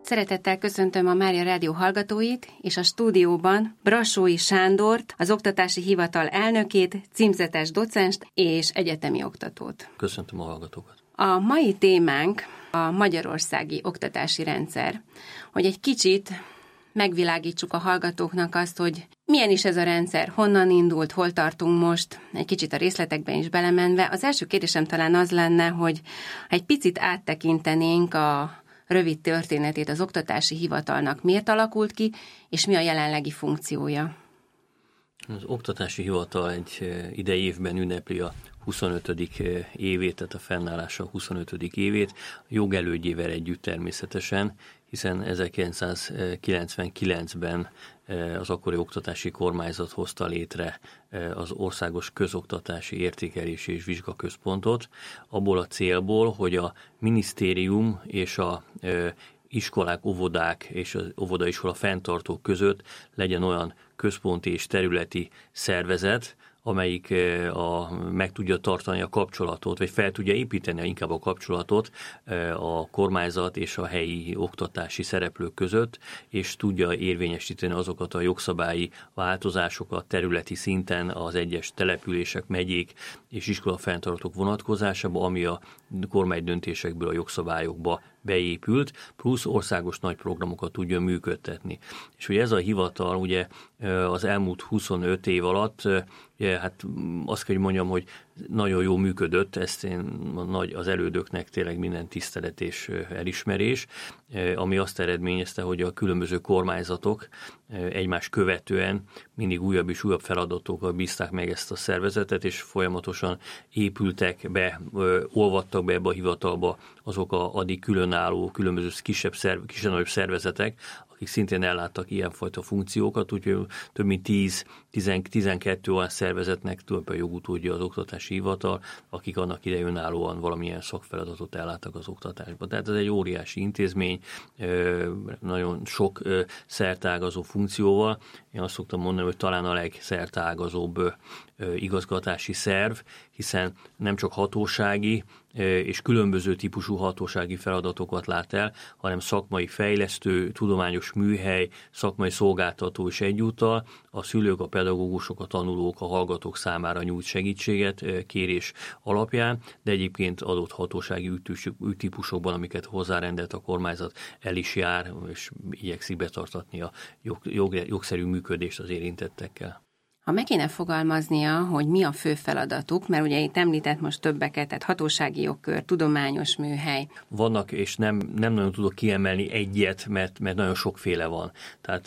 Szeretettel köszöntöm a Mária Rádió hallgatóit, és a stúdióban Brassói Sándort, az Oktatási Hivatal elnökét, címzetes docenst és egyetemi oktatót. Köszöntöm a hallgatókat. A mai témánk a magyarországi oktatási rendszer, hogy egy kicsit megvilágítsuk a hallgatóknak azt, hogy milyen is ez a rendszer, honnan indult, hol tartunk most, egy kicsit a részletekben is belemenve. Az első kérdésem talán az lenne, hogy egy picit áttekintenénk a rövid történetét az Oktatási Hivatalnak, miért alakult ki, és mi a jelenlegi funkciója. Az Oktatási Hivatal egy idei évben ünnepli a 25. évét, tehát a fennállása 25. évét, a jogelődjével együtt természetesen, hiszen 1999-ben az akkori oktatási kormányzat hozta létre az Országos Közoktatási Értékelési és Vizsgaközpontot, abból a célból, hogy a minisztérium és a iskolák, óvodák és az óvodaiskola fenntartók között legyen olyan központi és területi szervezet, amelyik meg tudja tartani a kapcsolatot, vagy fel tudja építeni inkább a kapcsolatot a kormányzat és a helyi oktatási szereplők között, és tudja érvényesíteni azokat a jogszabályi változásokat területi szinten az egyes települések, megyék és iskolafenntartók vonatkozásában, ami a kormánydöntésekből a jogszabályokba beépült, plusz országos nagy programokat tudja működtetni. És hogy ez a hivatal ugye az elmúlt 25 év alatt, hát azt kell, hogy mondjam, hogy nagyon jól működött, ezt én az elődöknek tényleg minden tisztelet és elismerés, ami azt eredményezte, hogy a különböző kormányzatok egymás követően mindig újabb és újabb feladatokkal bízták meg ezt a szervezetet, és folyamatosan épültek be, olvadtak be ebbe a hivatalba azok addig különálló, különböző kisebb-nagyobb szervezetek, akik szintén elláttak ilyenfajta funkciókat, úgyhogy több mint 10-12 olyan szervezetnek tulajdonképpen jogutódja az Oktatási Hivatal, akik annak idején önállóan valamilyen szakfeladatot elláttak az oktatásban. Tehát ez egy óriási intézmény, nagyon sok szerteágazó funkcióval. Én azt szoktam mondani, hogy talán a legszerteágazóbb igazgatási szerv, hiszen nem csak hatósági és különböző típusú hatósági feladatokat lát el, hanem szakmai fejlesztő, tudományos műhely, szakmai szolgáltató is egyúttal, a szülők, a pedagógusok, a tanulók, a hallgatók számára nyújt segítséget kérés alapján, de egyébként adott hatósági ügytípusokban, amiket hozzárendelt a kormányzat, el is jár, és igyekszik betartatni a jogszerű működést az érintettekkel. Ha meg kéne fogalmaznia, hogy mi a fő feladatuk, mert ugye itt említett most többeket, tehát hatósági jogkör, tudományos műhely. Vannak, és nem nagyon tudok kiemelni egyet, mert nagyon sokféle van. Tehát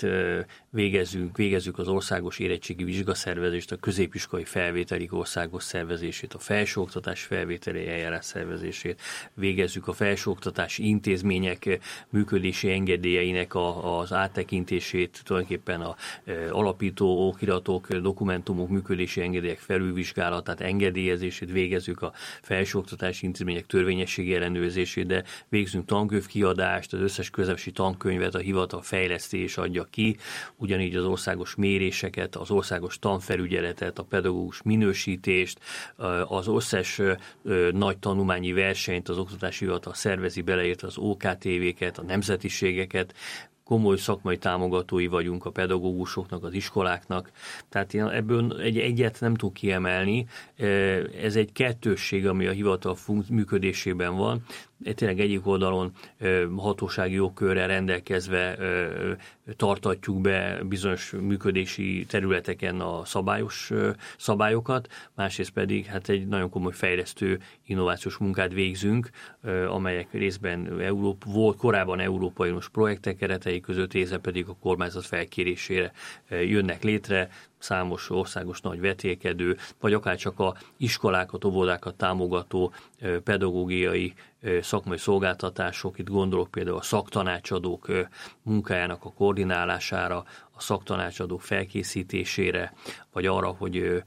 végezzük az országos érettségi vizsgaszervezést, a középiskolai felvételi országos szervezését, a felsőoktatás felvételi eljárás szervezését, végezzük a felsőoktatási intézmények működési engedélyeinek az áttekintését, tulajdonképpen az alapító okiratok, dokumentumok, működési engedélyek felülvizsgálatát, engedélyezését, végezzük a felsőoktatási intézmények törvényességi ellenőrzését, de végzünk tankönyvkiadást, az összes közepsi tankönyvet a hivatal fejlesztés adja ki, ugyanígy az országos méréseket, az országos tanfelügyeletet, a pedagógus minősítést, az összes nagy tanulmányi versenyt az Oktatási Hivatal szervezi, beleértve az OKTV-ket, a nemzetiségeket, komoly szakmai támogatói vagyunk a pedagógusoknak, az iskoláknak, tehát én ebből egyet nem tudok kiemelni. Ez egy kettősség, ami a hivatal működésében van. Tényleg egyik oldalon hatósági jogkörrel rendelkezve tartatjuk be bizonyos működési területeken a szabályokat, másrészt pedig hát egy nagyon komoly fejlesztő innovációs munkát végzünk, amelyek részben korábban Európai Uniós projektek keretei között, részben pedig a kormányzat felkérésére jönnek létre, számos országos nagy vetélkedő, vagy akár csak a iskolákat, óvodákat támogató pedagógiai szakmai szolgáltatások, itt gondolok például a szaktanácsadók munkájának a koordinálására, a szaktanácsadók felkészítésére, vagy arra, hogy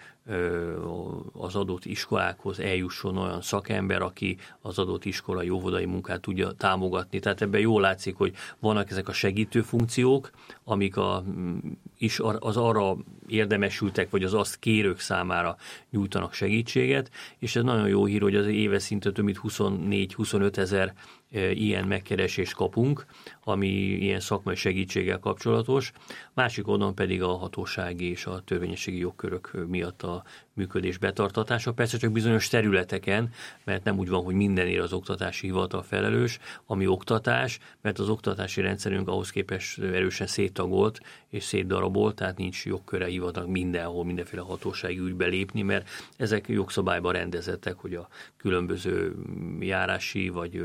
az adott iskolákhoz eljusson olyan szakember, aki az adott iskolai óvodai munkát tudja támogatni. Tehát ebben jól látszik, hogy vannak ezek a segítő funkciók, amik az arra érdemesültek, vagy az azt kérők számára nyújtanak segítséget, és ez nagyon jó hír, hogy az éves szintű több mint 24-25 ezer ilyen megkeresést kapunk, ami ilyen szakmai segítséggel kapcsolatos, másik oldalon pedig a hatósági és a törvényességi jogkörök miatt a működés betartatása. Persze csak bizonyos területeken, mert nem úgy van, hogy mindenért az oktatási hivatal felelős, ami oktatás, mert az oktatási rendszerünk ahhoz képest erősen széttagolt és szétdarabolt, tehát nincs jogköre hivatalnak mindenhol, mindenféle hatósági ügybe lépni, mert ezek jogszabályban rendezettek, hogy a különböző járási vagy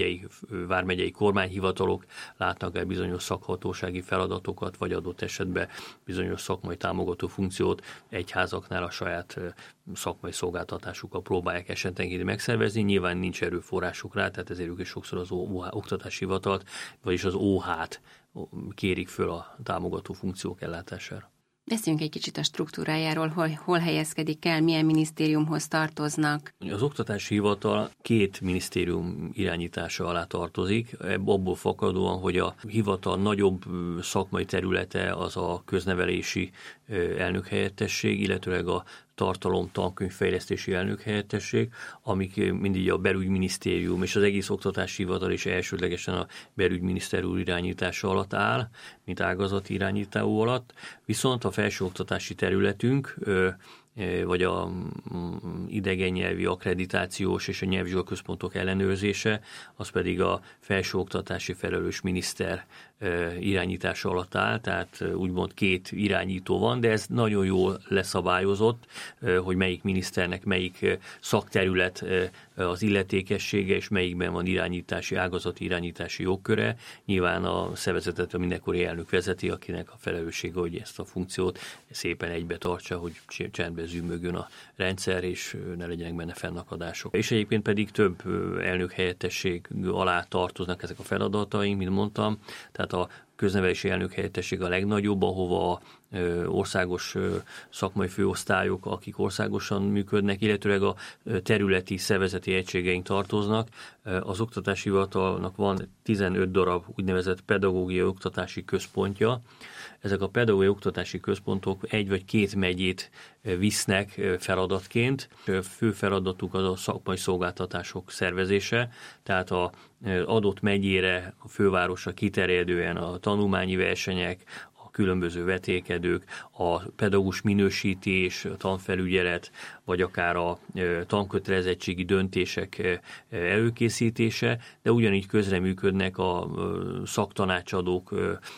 vármegyei kormányhivatalok látnak el bizonyos szakhatósági feladatokat, vagy adott esetben bizonyos szakmai támogató funkciót egyházaknál a saját szakmai szolgáltatásukkal próbálják esetenként megszervezni. Nyilván nincs erőforrásuk rá, tehát ezért ők is sokszor az oktatási hivatalt, vagyis az OH-t kérik föl a támogató funkciók ellátására. Beszéljünk egy kicsit a struktúrájáról, hol helyezkedik el, milyen minisztériumhoz tartoznak. Az oktatási hivatal 2 minisztérium irányítása alá tartozik, abból fakadóan, hogy a hivatal nagyobb szakmai területe az a köznevelési elnökhelyettesség, illetőleg a tankönyvfejlesztési elnökhelyettesség, amik mindig a belügyminisztérium és az egész oktatási hivatal is elsődlegesen a belügyminiszter úr irányítása alatt áll, mint ágazati irányító alatt, viszont a felsőoktatási területünk vagy a idegen nyelvi akkreditációs és a nyelvvizsgaközpontok ellenőrzése, az pedig a felsőoktatási felelős miniszter irányítása alatt áll, tehát úgymond 2 irányító van, de ez nagyon jól leszabályozott, hogy melyik miniszternek melyik szakterület az illetékessége, és melyikben van ágazati irányítási jogköre. Nyilván a szervezetet a mindenkori elnök vezeti, akinek a felelőssége, hogy ezt a funkciót szépen egybe tartsa, hogy csendben zümmögjön a rendszer, és ne legyenek benne fennakadások. És egyébként pedig több elnök helyettesség alá tartoznak ezek a feladataink, mint mondtam, tehát a köznevelési elnök helyettesség a legnagyobb, ahova országos szakmai főosztályok, akik országosan működnek, illetőleg a területi szervezeti egységeink tartoznak. Az oktatási hivatalnak van 15 darab úgynevezett pedagógiai oktatási központja. Ezek a pedagógiai oktatási központok 1 vagy 2 megyét visznek feladatként. Fő feladatuk az a szakmai szolgáltatások szervezése, tehát az adott megyére, a fővárosra kiterjedően a tanulmányi versenyek, a különböző vetékedők, a pedagógus minősítés, a tanfelügyelet, vagy akár a tankötelezettségi döntések előkészítése, de ugyanígy közreműködnek a szaktanácsadók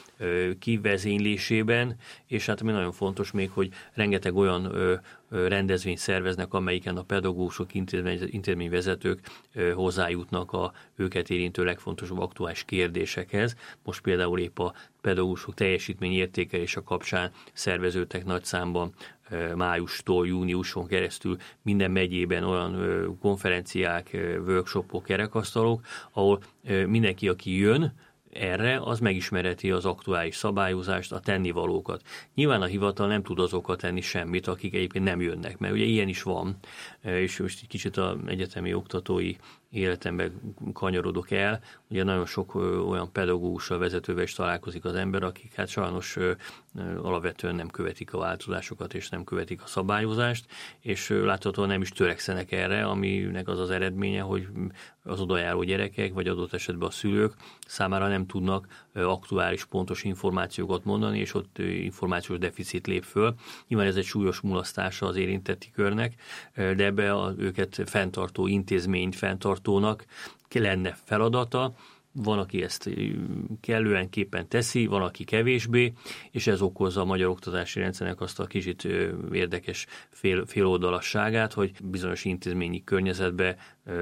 kivezénylésében, és hát ami nagyon fontos még, hogy rengeteg olyan rendezvényt szerveznek, amelyiken a pedagógusok, intézményvezetők hozzájutnak a őket érintő legfontosabb aktuális kérdésekhez. Most például épp a pedagógusok teljesítményértékelése kapcsán szerveződtek nagy számban májustól júniuson keresztül minden megyében olyan konferenciák, workshopok, kerekasztalok, ahol mindenki, aki jön erre, az megismerheti az aktuális szabályozást, a tennivalókat. Nyilván a hivatal nem tud azokat tenni semmit, akik egyébként nem jönnek, mert ugye ilyen is van, és most egy kicsit az egyetemi oktatói életemben kanyarodok el. Ugye nagyon sok olyan pedagógussal, vezetővel is találkozik az ember, akik hát sajnos alapvetően nem követik a változásokat, és nem követik a szabályozást, és láthatóan nem is törekszenek erre, aminek az az eredménye, hogy az odajáró gyerekek, vagy adott esetben a szülők számára nem tudnak aktuális, pontos információkat mondani, és ott információs deficit lép föl. Nyilván ez egy súlyos mulasztása az érintetti körnek, de ebbe őket fenntartó intézményt fenntartónak lenne feladata. Van, aki ezt kellően képpen teszi, van, aki kevésbé, és ez okozza a magyar oktatási rendszernek azt a kicsit érdekes féloldalasságát, hogy bizonyos intézményi környezetben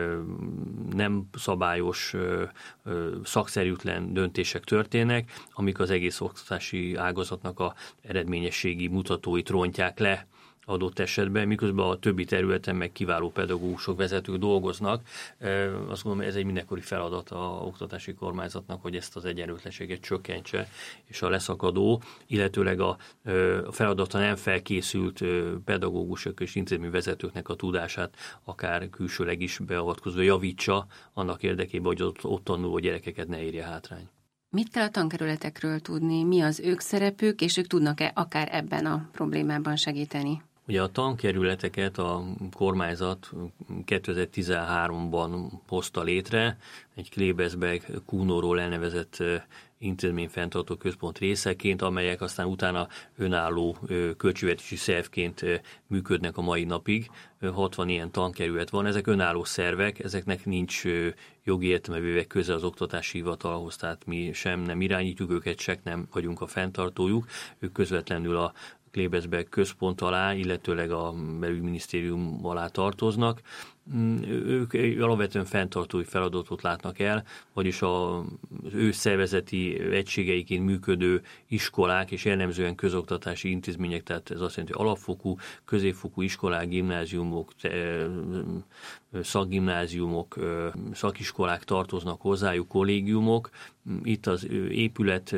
nem szabályos, szakszerűtlen döntések történnek, amik az egész oktatási ágazatnak a eredményességi mutatóit rontják le adott esetben, miközben a többi területen meg kiváló pedagógusok, vezetők dolgoznak. Azt gondolom, ez egy mindenkori feladat az oktatási kormányzatnak, hogy ezt az egyenlőtlenséget csökkentse, és a leszakadó, illetőleg a feladata nem felkészült pedagógusok és intézményvezetőknek a tudását akár külsőleg is beavatkozva javítsa, annak érdekében, hogy ott tanuló gyerekeket ne érje hátrány. Mit kell a tankerületekről tudni? Mi az ők szerepük, és ők tudnak-e akár ebben a problémában segíteni? Ugye a tankerületeket a kormányzat 2013-ban hozta létre, egy Klebesberg Kuhnóról elnevezett intézményfenntartó központ részeként, amelyek aztán utána önálló költségvetési szervként működnek a mai napig. 60 ilyen tankerület van, ezek önálló szervek, ezeknek nincs jogi értelmevéve köze az oktatási hivatalhoz, tehát mi sem nem irányítjuk őket, se nem vagyunk a fenntartójuk, ők közvetlenül a Klebesberg központ alá, illetőleg a belügyminisztérium alá tartoznak. Ők alapvetően fenntartói feladatot látnak el, vagyis az ő szervezeti egységeiként működő iskolák és jellemzően közoktatási intézmények, tehát ez azt jelenti, hogy alapfokú, középfokú iskolák, gimnáziumok, szakgimnáziumok, szakiskolák tartoznak hozzájuk, kollégiumok. Itt az épület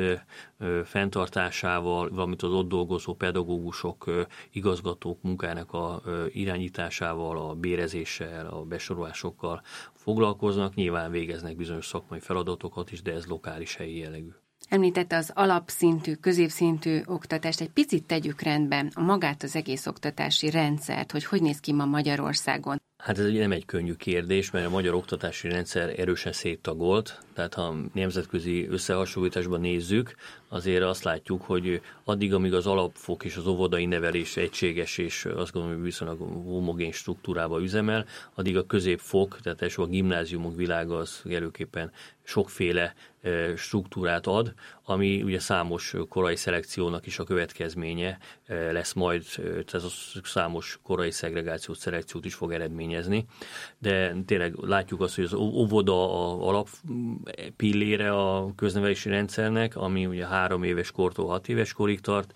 fenntartásával, valamint az ott dolgozó pedagógusok, igazgatók munkájának a irányításával, a bérezéssel, a besorolásokkal foglalkoznak, nyilván végeznek bizonyos szakmai feladatokat is, de ez lokális helyi jellegű. Említette az alapszintű, középszintű oktatást, egy picit tegyük rendbe a magát az egész oktatási rendszert, hogy néz ki ma Magyarországon. Hát ez nem egy könnyű kérdés, mert a magyar oktatási rendszer erősen széttagolt, tehát ha nemzetközi összehasonlításban nézzük, azért azt látjuk, hogy addig, amíg az alapfok és az óvodai nevelés egységes, és azt gondolom, hogy viszonylag homogén struktúrában üzemel, addig a középfok, tehát elsőbb a gimnáziumok világa az előképpen sokféle struktúrát ad, ami ugye számos korai szelekciónak is a következménye lesz majd, tehát az számos korai szegregációt, szelekciót is fog eredményezni. De tényleg látjuk azt, hogy az óvoda a alappillére a köznevelési rendszernek, ami ugye 3 éves kortól 6 éves korig tart,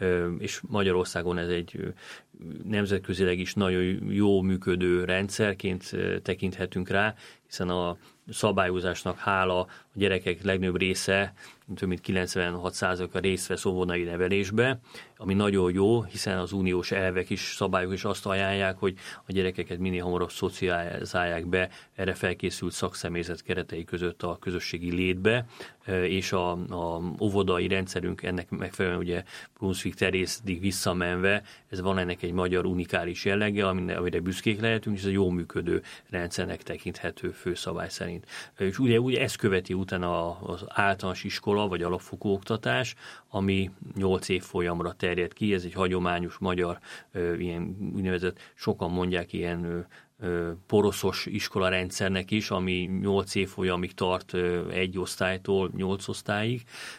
és Magyarországon ez egy nemzetközileg is nagyon jó működő rendszerként tekinthetünk rá, hiszen a szabályozásnak hála a gyerekek legnagyobb része, több mint 96%-a részt vesz óvodai nevelésbe, ami nagyon jó, hiszen az uniós elvek is, szabályok is azt ajánlják, hogy a gyerekeket minél hamarabb szocializálják be erre felkészült szakszemélyzet keretei között a közösségi létbe, és a óvodai rendszerünk ennek megfelelően ugye Brunswick-Terézig visszamenve, ez van ennek egy magyar unikális jellege, amire büszkék lehetünk, és ez a jó működő rendszernek tekinthető főszabály szerint. És ugye ezt követi utána az általános iskola, vagy alapfokú oktatás, ami 8 évfolyamra terjed ki, ez egy hagyományos magyar, ilyen úgynevezett, sokan mondják ilyen poroszos iskolarendszernek is, ami 8 évfolyamig tart egy osztálytól 8 osztályig,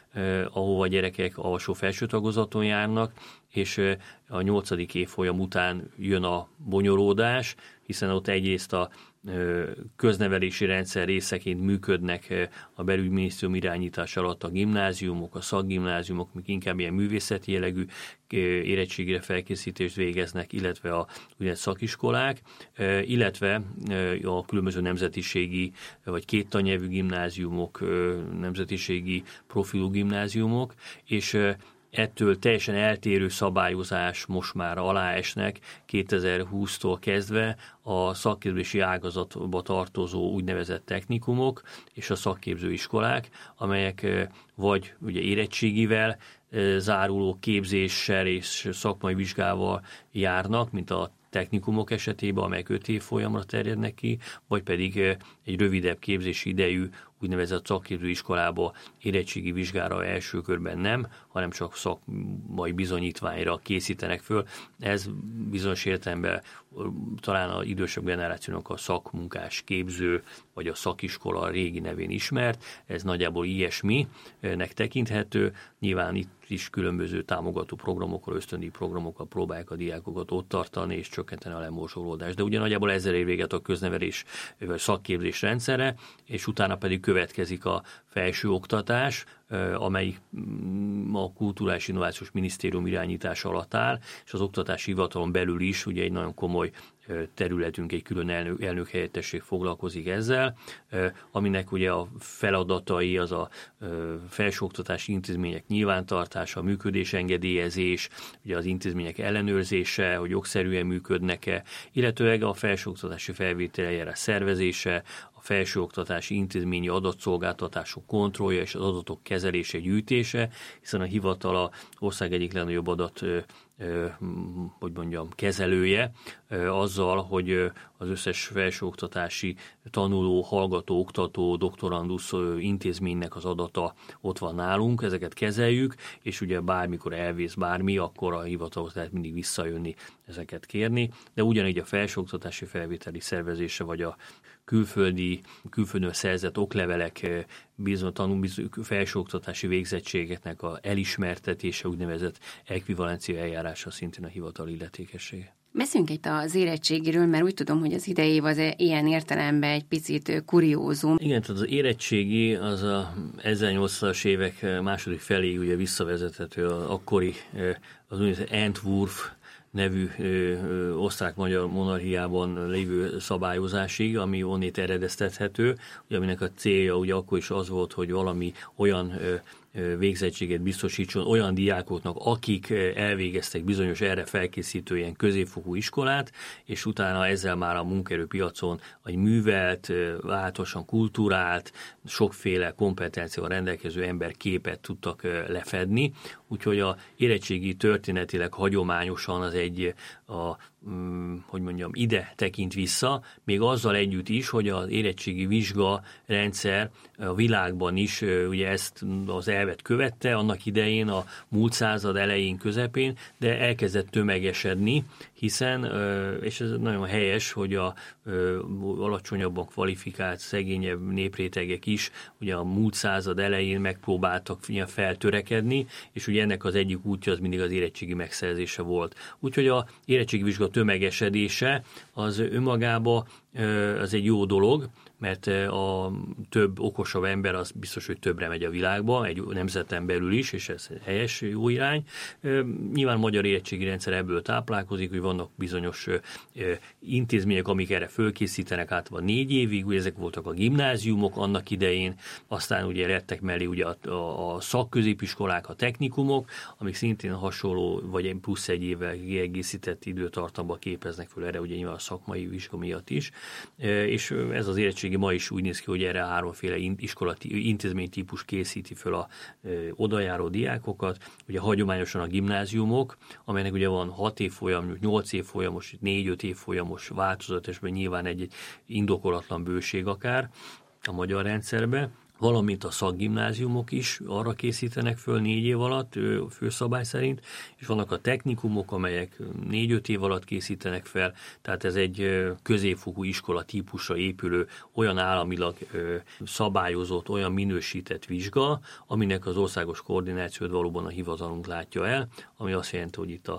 ahova a gyerekek alsó-felső tagozaton járnak, és a 8. évfolyam után jön a bonyolódás, hiszen ott egyrészt a köznevelési rendszer részeként működnek a belügyminisztérium irányítás alatt a gimnáziumok, a szakgimnáziumok, amik inkább ilyen művészeti jellegű érettségire felkészítést végeznek, illetve a szakiskolák, illetve a különböző nemzetiségi vagy kéttannyelvű gimnáziumok, nemzetiségi profilú gimnáziumok, és ettől teljesen eltérő szabályozás most már aláesnek 2020-tól kezdve a szakképzési ágazatba tartozó úgynevezett technikumok és a szakképzőiskolák, amelyek vagy ugye érettségivel záruló képzéssel és szakmai vizsgával járnak, mint a technikumok esetében, amelyek 5 évfolyamra terjednek ki, vagy pedig egy rövidebb képzési idejű úgynevezett szakképzőiskolába érettségi vizsgára első körben nem, hanem csak szakmai bizonyítványra készítenek föl. Ez bizonyos értelemben talán az idősebb generációnak a szakmunkás képző, vagy a szakiskola régi nevén ismert. Ez nagyjából ilyesminek tekinthető. Nyilván itt is különböző támogató programokkal, ösztöndíj programokkal próbálják a diákokat ott tartani és csökkenteni a lemorzsolódást. De ugye nagyjából ezzel ér véget a köznevelés vagy szakképzés rendszere, és utána pedig következik a felsőoktatás, amelyik a Kulturális Innovációs Minisztérium irányítása alatt áll, és az oktatási hivatalon belül is ugye egy nagyon komoly területünk, egy külön elnökhelyettesség foglalkozik ezzel, aminek ugye a feladatai az a felsőoktatási intézmények nyilvántartása, a működésengedélyezés, ugye az intézmények ellenőrzése, hogy jogszerűen működnek-e, illetőleg a felsőoktatási felvételeljárás szervezése, a felsőoktatási intézményi adatszolgáltatások kontrollja és az adatok kezelése, gyűjtése, hiszen a hivatal az ország egyik legnagyobb adat kezelője azzal, hogy az összes felsőoktatási tanuló, hallgató, oktató, doktorandusz intézménynek az adata ott van nálunk, ezeket kezeljük, és ugye bármikor elvész bármi, akkor a hivatalhoz lehet mindig visszajönni, ezeket kérni, de ugyanígy a felsőoktatási felvételi szervezése, vagy a külföldön szerzett oklevelek, felsőoktatási végzettségeknek a elismertetése, úgynevezett ekvivalencia eljárása szintén a hivatal illetékessége. Beszéljünk itt az érettségiről, mert úgy tudom, hogy az idei év az ilyen értelemben egy picit kuriózum. Igen, tehát az érettségi az a 1800-as évek második feléig ugye visszavezethető akkori az úgynevezett Entwurf nevű osztrák-magyar monarchiában lévő szabályozásig, ami onnét eredeztethető, ugye, aminek a célja ugye akkor is az volt, hogy valami olyan végzettséget biztosítson olyan diákoknak, akik elvégeztek bizonyos erre felkészítő ilyen középfokú iskolát, és utána ezzel már a munkaerőpiacon egy művelt, váltosan kulturált, sokféle kompetenciával rendelkező emberképet tudtak lefedni. Úgyhogy a érettségi történetileg hagyományosan az egy ide tekint vissza, még azzal együtt is, hogy az érettségi vizsga rendszer a világban is ugye ezt az elvet követte, annak idején a múlt század elején, közepén, de elkezdett tömegesedni, hiszen, és ez nagyon helyes, hogy a alacsonyabban kvalifikált, szegényebb néprétegek is ugye a múlt század elején megpróbáltak feltörekedni, és ugye ennek az egyik útja az mindig az érettségi megszerzése volt. Úgyhogy a érettségi vizsga tömegesedése az önmagában az egy jó dolog, mert a több okosabb ember az biztos, hogy többre megy a világba, egy nemzeten belül is, és ez helyes, jó irány. Nyilván a magyar érettségi rendszer ebből táplálkozik, hogy vannak bizonyos intézmények, amik erre fölkészítenek általában 4 évig, ugye ezek voltak a gimnáziumok annak idején, aztán ugye lettek mellé ugye a szakközépiskolák, a technikumok, amik szintén hasonló, vagy plusz egy évvel kiegészített időtartamban képeznek föl erre, ugye nyilván a szakmai vizsga miatt is, és ez az érettségi ma is úgy néz ki, hogy erre 3-féle intézménytípus készíti föl a odajáró diákokat. Ugye hagyományosan a gimnáziumok, amelynek ugye van 6 évfolyam, 8 évfolyamos, 4-5 évfolyamos változatosban nyilván egy indokolatlan bőség akár a magyar rendszerbe, valamint a szakgimnáziumok is arra készítenek föl 4 év alatt főszabály szerint, és vannak a technikumok, amelyek 4-5 év alatt készítenek fel, tehát ez egy középfokú iskola típusra épülő, olyan államilag szabályozott, olyan minősített vizsga, aminek az országos koordinációt valóban a hivatalunk látja el, ami azt jelenti, hogy itt a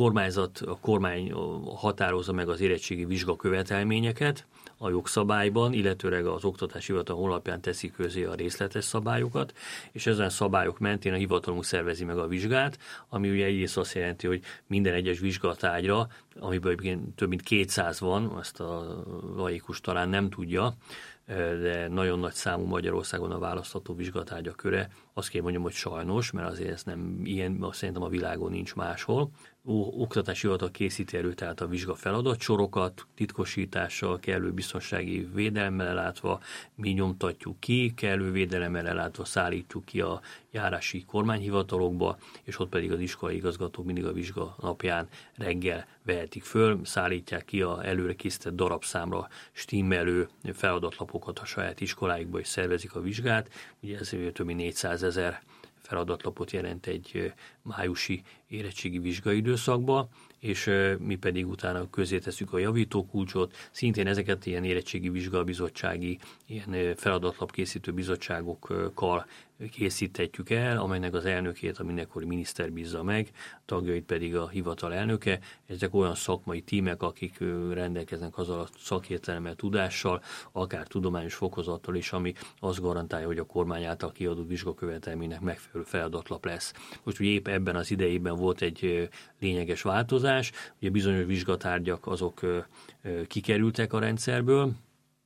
kormány határozza meg az érettségi vizsga követelményeket a jogszabályban, illetőleg az oktatási hivatal honlapján teszi közé a részletes szabályokat, és ezen szabályok mentén a hivatalunk szervezi meg a vizsgát, ami ugye egyrészt azt jelenti, hogy minden egyes vizsgatárgyra, amiből több mint 200 van, ezt a laikus talán nem tudja, de nagyon nagy számú Magyarországon a választható vizsgatárgyak köre. Azt kell mondjam, hogy sajnos, mert azért ez nem ilyen, azt szerintem a világon nincs máshol. Oktatási hivatal készíti elő tehát a vizsga feladatsorokat, titkosítással, kellő biztonsági védelemmel ellátva, mi nyomtatjuk ki, kellő védelemmel ellátva szállítjuk ki a járási kormányhivatalokba, és ott pedig az iskolai igazgatók mindig a vizsga napján reggel vehetik föl, szállítják ki a előre készített darabszámra stimmelő feladatlapokat a saját iskoláikba, és szervezik a vizsgát. Ugye ez több mint 400 000 feladatlapot jelent egy májusi érettségi vizsgaidőszakba, és mi pedig utána közé tesszük a javítókulcsot. Szintén ezeket ilyen érettségi vizsgabizottsági, ilyen feladatlapkészítő bizottságokkal készíthetjük el, amelynek az elnökét a mindenkori miniszter bízza meg, tagjait pedig a hivatal elnöke. Ezek olyan szakmai tímek, akik rendelkeznek azzal a szakértelemmel, tudással, akár tudományos fokozattal is, ami azt garantálja, hogy a kormány által kiadott vizsgakövetelménynek megfelelő feladatlap lesz. Most ugye épp ebben az idejében volt egy lényeges változás, ugye bizonyos vizsgatárgyak azok kikerültek a rendszerből,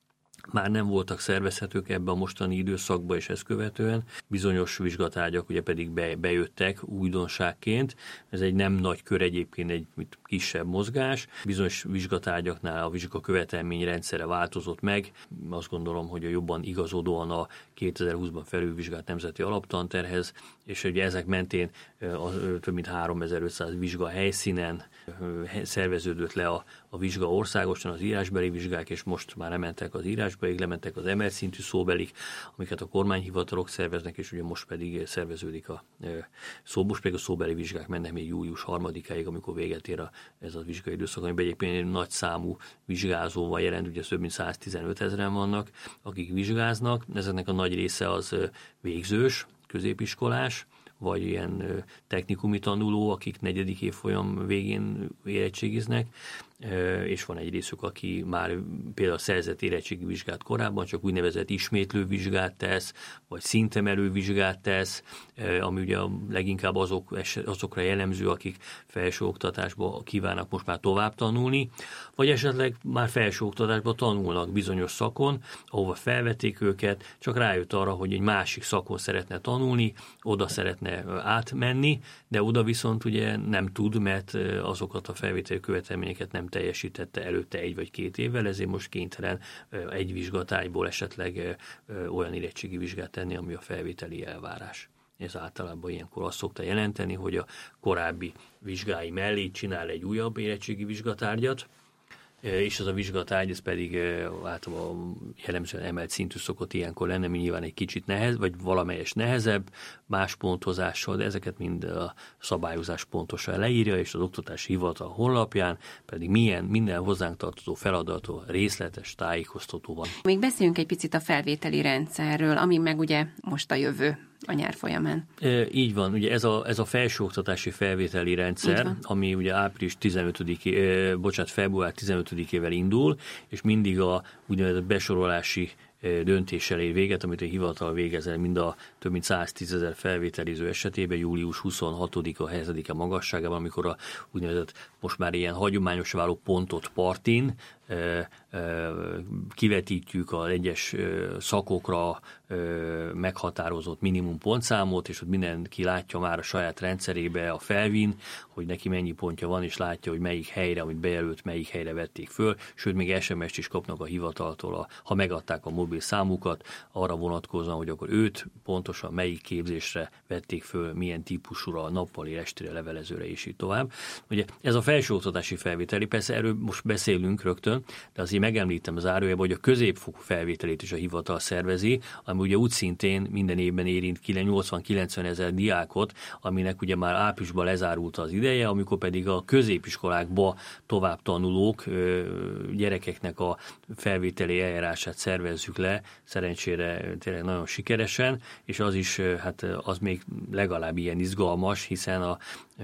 már nem voltak szervezhetők ebbe a mostani időszakba és ezt követően. Bizonyos vizsgatárgyak ugye pedig bejöttek újdonságként. Ez egy nem nagy kör, egyébként egy kisebb mozgás. Bizonyos vizsgatárgyaknál a vizsgakövetelmény rendszere változott meg. Azt gondolom, hogy jobban igazodóan a 2020-ban felülvizsgált nemzeti alaptantervhez, és ugye ezek mentén több mint 3500 vizsga helyszínen szerveződött le a vizsga országosan, az írásbeli vizsgák, és most már lementek az írásbelik, lementek az emelt szintű szóbelik, amiket a kormányhivatalok szerveznek, és ugye most pedig szerveződik most pedig a szóbeli vizsgák mennek még július 3-áig, amikor véget ér ez a vizsgai időszak, amiben egyébként nagy számú vizsgázóval jelent, ugye több mint 115 000 vannak, akik vizsgáznak. Ezeknek a nagy része az végzős, középiskolás, vagy ilyen technikumi tanuló, akik 4. évfolyam végén érettségiznek, és van egy részük, aki már például szerzett érettségi vizsgát korábban, csak úgynevezett ismétlő vizsgát tesz, vagy szintemelő vizsgát tesz, ami ugye leginkább azokra jellemző, akik felsőoktatásba kívánnak most már tovább tanulni, vagy esetleg már felsőoktatásba tanulnak bizonyos szakon, ahova felvették őket, csak rájött arra, hogy egy másik szakon szeretne tanulni, oda szeretne átmenni, de oda viszont ugye nem tud, mert azokat a felvételi követelményeket nem teljesítette előtte 1 vagy 2 évvel, ezért most kénytelen egy vizsgatárgyból esetleg olyan érettségi vizsgát tenni, ami a felvételi elvárás. Ez általában ilyenkor azt szokta jelenteni, hogy a korábbi vizsgái mellé csinál egy újabb érettségi vizsgatárgyat, és az a vizsgatárgy, ez pedig általában jellemzően emelt szintű szokott ilyenkor lenni, ami nyilván egy kicsit vagy valamelyes nehezebb, más ponthozással, de ezeket mind a szabályozás pontosan leírja, és az Oktatási Hivatal honlapján pedig minden hozzánk tartozó feladató részletes tájékoztató van. Még beszéljünk egy picit a felvételi rendszerről, ami meg ugye most a jövő a nyár folyamán. Így van, ugye ez a felsőoktatási felvételi rendszer, ami ugye február 15-ével indul, és mindig a úgynevezett besorolási döntéssel ér véget, amit a hivatal végez el mind a több mint 110 000 felvételiző esetében július 26-a helyezkedik a magasságában, amikor a úgynevezett most már ilyen hagyományos váló pontot partin kivetítjük az egyes szakokra meghatározott minimum pontszámot, és ott mindenki látja már a saját rendszerébe a felvin, hogy neki mennyi pontja van, és látja, hogy melyik helyre, amit bejelölt, melyik helyre vették föl, sőt még SMS-t is kapnak a hivataltól, ha megadták a mobil számukat, arra vonatkozóan, hogy akkor őt pontosan melyik képzésre vették föl, milyen típusúra, nappali, estére, levelezőre, és így tovább. Ugye ez a felsőoktatási felvételi, persze erről most beszélünk rögtön, de azért megemlítem az zárójelben, hogy a középfokú felvételét is a hivatal szervezi, ami ugye úgy szintén minden évben érint 80-90 000 diákot, aminek ugye már áprilisban lezárult az ideje, amikor pedig a középiskolákba tovább tanulók gyerekeknek a felvételi eljárását szervezzük le, szerencsére tényleg nagyon sikeresen, és az is, hát az még legalább ilyen izgalmas, hiszen a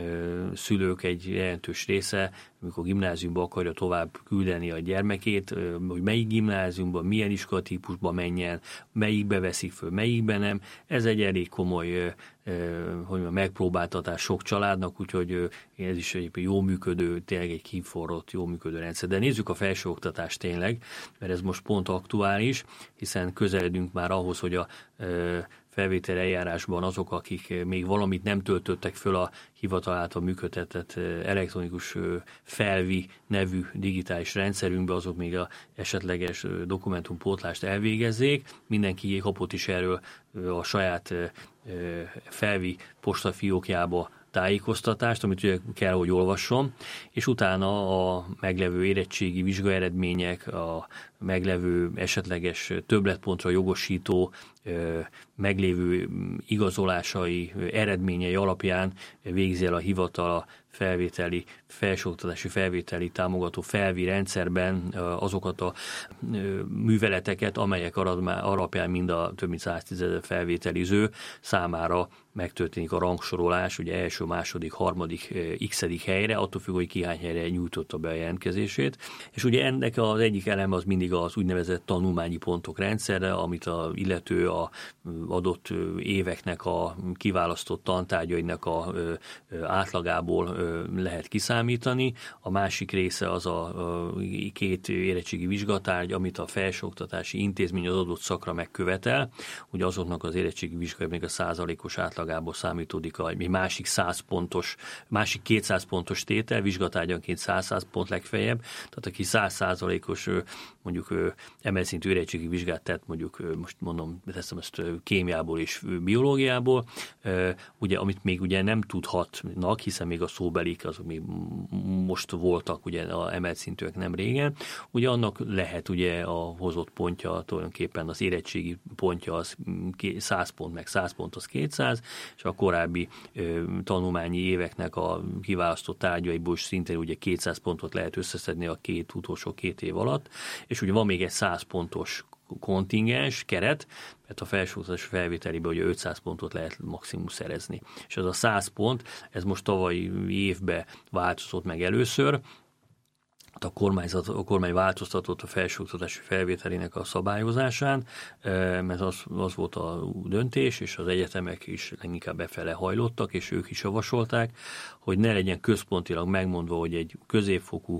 szülők egy jelentős része, amikor gimnáziumba akarja tovább küldeni a gyermekét, hogy melyik gimnáziumban, milyen iskolatípusba menjen, melyikbe veszik föl, melyikbe nem. Ez egy elég komoly megpróbáltatás sok családnak, úgyhogy ez is egyébként jó működő, tényleg egy kiforrott, jó működő rendszer. De nézzük a felsőoktatást tényleg, mert ez most pont aktuális, hiszen közeledünk már ahhoz, hogy a felvétel eljárásban azok, akik még valamit nem töltöttek föl a hivatal által működtetett elektronikus felvi nevű digitális rendszerünkbe, azok még a esetleges dokumentumpótlást elvégezzék. Mindenki kapott is erről a saját felvi postafiókjába tájékoztatást, amit ugye kell, hogy olvasson, és utána a meglevő érettségi vizsgaeredmények, a meglevő esetleges többletpontra jogosító meglévő igazolásai, eredményei alapján végzi el a hivatal a felsőoktatási felvételi támogató felvi rendszerben azokat a műveleteket, amelyek alapján mind a több mint 110 000 felvételiző számára megtörténik a rangsorolás, ugye első, második, harmadik, x-edik helyre, attól függ, hogy ki hány helyre nyújtotta be a jelentkezését. És ugye ennek az egyik eleme az mindig pedig az úgynevezett tanulmányi pontok rendszerre, amit a illető a adott éveknek a kiválasztott tantárgyainak a átlagából lehet kiszámítani. A másik része az a 2 érettségi vizsgatárgy, amit a felsőoktatási intézmény az adott szakra megkövetel. Ugye azoknak az érettségi vizsgáknak a százalékos átlagából számítódik egy másik 200 pontos tétel, vizsgatárgyanként 100 pont legfeljebb, tehát aki 100%-os mondjuk emelszintű érettségi vizsgát tett, mondjuk most mondom, teszem ezt kémiából és biológiából, ugye, amit még ugye nem tudhatnak, hiszen még a szóbelik azok még most voltak ugye a emelszintűek nem régen, ugye annak lehet ugye a hozott pontja, tulajdonképpen az érettségi pontja az 100 pont, meg 100 pont az 200, és a korábbi tanulmányi éveknek a kiválasztott tárgyaiból is szintén ugye 200 pontot lehet összeszedni a utolsó 2 év alatt, és ugye van még egy 100 pontos kontingens keret, mert a felsőoktatás felvételében ugye 500 pontot lehet maximum szerezni. És ez a 100 pont, ez most tavalyi évben változott meg először, a kormány változtatott a felsőoktatási felvételének a szabályozásán, mert az volt a döntés, és az egyetemek is leginkább befele hajlottak, és ők is javasolták, hogy ne legyen központilag megmondva, hogy egy középfokú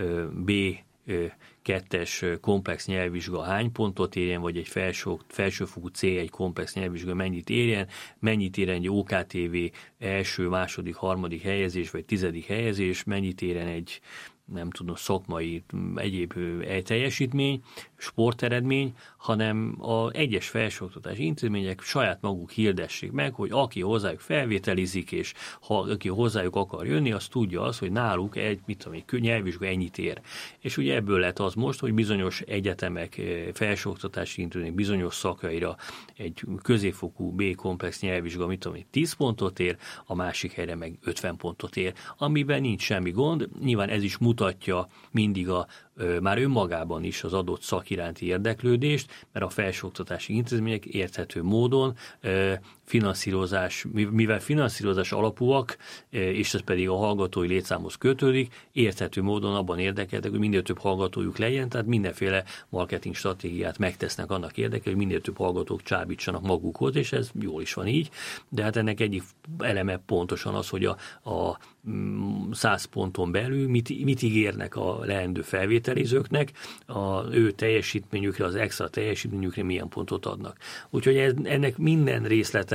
B2-es komplex nyelvvizsga hány pontot érjen, vagy egy felsőfokú C1 komplex nyelvvizsga mennyit érjen egy OKTV első, második, harmadik helyezés, vagy 10. helyezés, mennyit érjen egy nem tudom, szakmai egyéb teljesítmény, sporteredmény, hanem az egyes felsőoktatási intézmények saját maguk hirdessék meg, hogy aki hozzájuk felvételizik, és aki hozzájuk akar jönni, az tudja azt, hogy náluk egy nyelvvizsga ennyit ér. És ugye ebből lett az most, hogy bizonyos egyetemek, felsőoktatási intézmények bizonyos szakjaira egy középfokú B-komplex nyelvvizsga, 10 pontot ér, a másik helyre meg 50 pontot ér, amiben nincs semmi gond. Nyilván ez is mutatja mindig már önmagában is az adott szak iránti érdeklődést, mert a felsőoktatási intézmények érthető módon mivel finanszírozás alapúak, és ez pedig a hallgatói létszámhoz kötődik, érthető módon abban érdekeltek, hogy minél több hallgatójuk legyen, tehát mindenféle marketing stratégiát megtesznek annak érdekében, hogy minél több hallgatók csábítsanak magukhoz, és ez jól is van így, de hát ennek egyik eleme pontosan az, hogy a 100 ponton belül mit ígérnek a leendő felvételizőknek, az ő teljesítményükre, az extra teljesítményükre milyen pontot adnak. Úgyhogy ennek minden részlete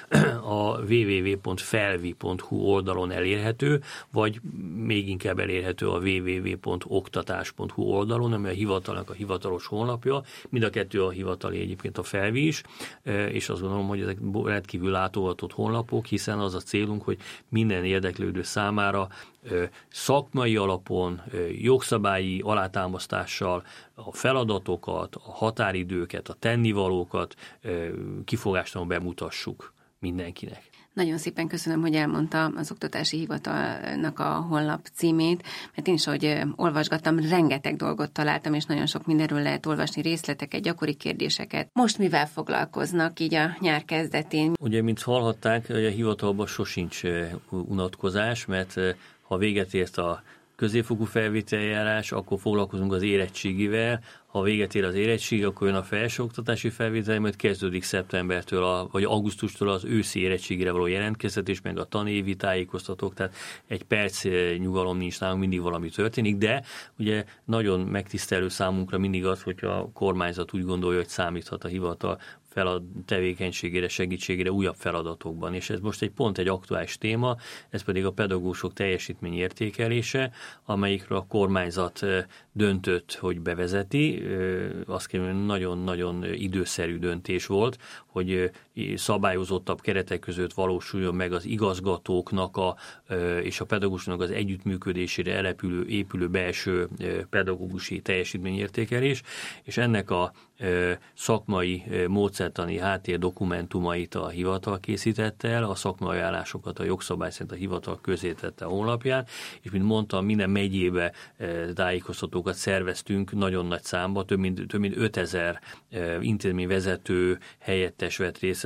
a www.felvi.hu oldalon elérhető, vagy még inkább elérhető a www.oktatás.hu oldalon, ami a hivatalnak a hivatalos honlapja. Mind a kettő a hivatali egyébként a Felvi is, és azt gondolom, hogy ezek rendkívül látogatott honlapok, hiszen az a célunk, hogy minden érdeklődő számára szakmai alapon, jogszabályi alátámasztással a feladatokat, a határidőket, a tennivalókat kifogástalanul bemutassuk mindenkinek. Nagyon szépen köszönöm, hogy elmondta az Oktatási Hivatalnak a honlap címét, mert én is, ahogy olvasgattam, rengeteg dolgot találtam, és nagyon sok mindenről lehet olvasni, részleteket, gyakori kérdéseket. Most mivel foglalkoznak így a nyár kezdetén? Ugye, mint hallhatták, a hivatalban sosincs unatkozás, mert ha véget ért a középfokú felvételjárás, akkor foglalkozunk az érettségivel. Ha véget ér az érettség, akkor jön a felsőoktatási felvétel, majd kezdődik szeptembertől, vagy augusztustól az őszi érettségire való jelentkeztetés, meg a tanévi tájékoztatók, tehát egy perc nyugalom nincs nálunk, mindig valami történik, de ugye nagyon megtisztelő számunkra mindig az, hogyha a kormányzat úgy gondolja, hogy számíthat a hivatal tevékenységére, segítségére újabb feladatokban. És ez most egy aktuális téma, ez pedig a pedagógusok teljesítmény értékelése, amelyikről a kormányzat döntött, hogy bevezeti. Azt kell mondani, nagyon-nagyon időszerű döntés volt, hogy szabályozottabb keretek között valósuljon meg az igazgatóknak és a pedagógusnak az együttműködésére épülő belső pedagógusi teljesítményértékelés, és ennek a szakmai módszertani háttér dokumentumait a hivatal készítette el, a szakmai ajánlásokat a jogszabály szerint a hivatal közzétette a honlapján, és mint mondtam, minden megyébe tájékoztatókat szerveztünk nagyon nagy számba, több mint 5000 intézményvezető helyettes vett részt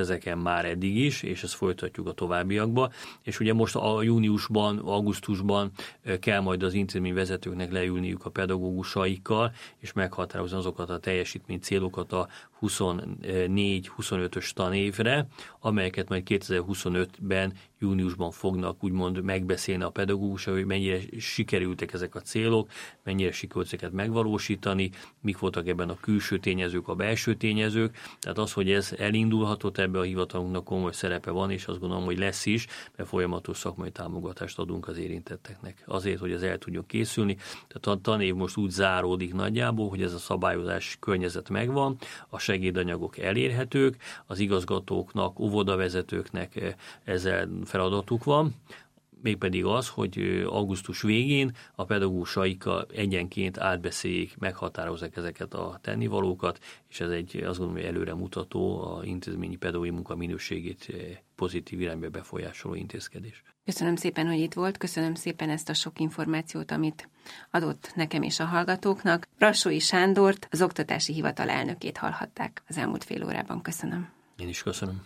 ezeken már eddig is, és ezt folytatjuk a továbbiakba. És ugye most a júniusban, augusztusban kell majd az intézményvezetőknek leülniük a pedagógusaikkal, és meghatározni azokat a teljesítmény célokat a 24-25-ös tanévre, amelyeket majd 2025-ben júniusban fognak úgymond megbeszélni a pedagógusok, hogy mennyire sikerültek ezek a célok, mennyire sikerült ezeket megvalósítani, mik voltak ebben a külső tényezők, a belső tényezők. Tehát az, hogy ez elindulhatott, ebbe a hivatalunknak komoly szerepe van, és azt gondolom, hogy lesz is, mert folyamatos szakmai támogatást adunk az érintetteknek. Azért, hogy ez el tudjon készülni. Tehát a tanév most úgy záródik nagyjából, hogy ez a szabályozás környezet megvan, a segédanyagok elérhetők, az igazgatóknak, óvodavezetőknek ezzel feladatuk van, mégpedig az, hogy augusztus végén a pedagógusaikkal egyenként átbeszéljék, meghatározzák ezeket a tennivalókat, és ez egy, azt gondolom, hogy előremutató, a intézményi pedagógiai munka minőségét pozitív irányba befolyásoló intézkedés. Köszönöm szépen, hogy itt volt, köszönöm szépen ezt a sok információt, amit adott nekem és a hallgatóknak. Brassói Sándort, az Oktatási Hivatal elnökét hallhatták az elmúlt fél órában. Köszönöm. Én is köszönöm.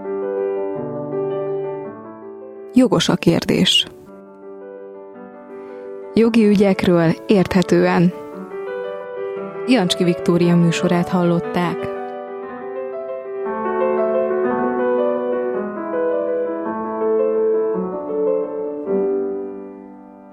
Jogos a kérdés. Jogi ügyekről érthetően. Jancski Viktória műsorát hallották.